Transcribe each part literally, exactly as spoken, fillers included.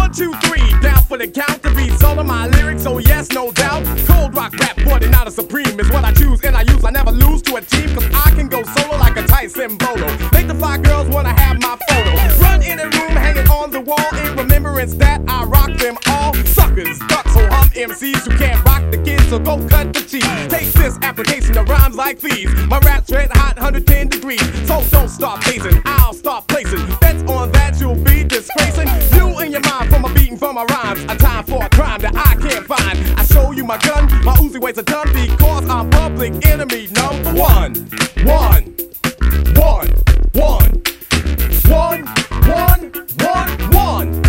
One, two, three, down for the count to beat all of my lyrics, so yes, no doubt. Cold rock rap, but not a supreme is what I choose and I use. I never lose to a team, cause I can go solo like a Tyson Bolo. Make the five girls wanna have my photo. Run in a room, hanging on the wall, in remembrance that I rock them all. Suckers, ducks, so hum M Cs who can't rock the kids, so go cut the cheese. Take this application of rhymes like these. My rap's red hot, one hundred ten degrees. So don't start phasing, I'll start placing bets on that you'll be disgracing. You in your mind from a beating from my rhymes. A time for a crime that I can't find. I show you my gun, my Uzi weighs a ton because I'm public enemy number one. One, one, one, one, one, one, one.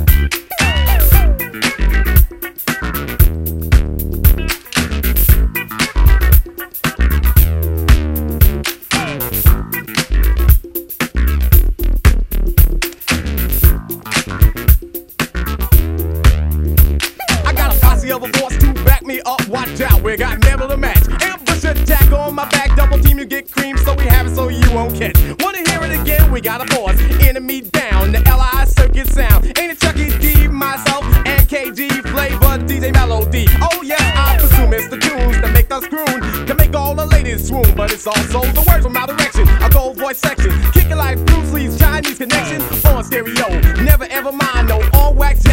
Of a force to back me up, watch out, we got never to match. Ambush attack on my back, double team, you get cream, so we have it so you won't catch. Wanna hear it again? We got a force, enemy down, the L I circuit sound. Ain't it Chucky D, myself, and K G, Flavor, D J Melody. Oh yes, I presume it's the tunes that make us croon, to make all the ladies swoon, but it's also the words from my direction, a gold voice section, kicking like Bruce Lee's Chinese connection, on stereo, never ever mind, no all wax.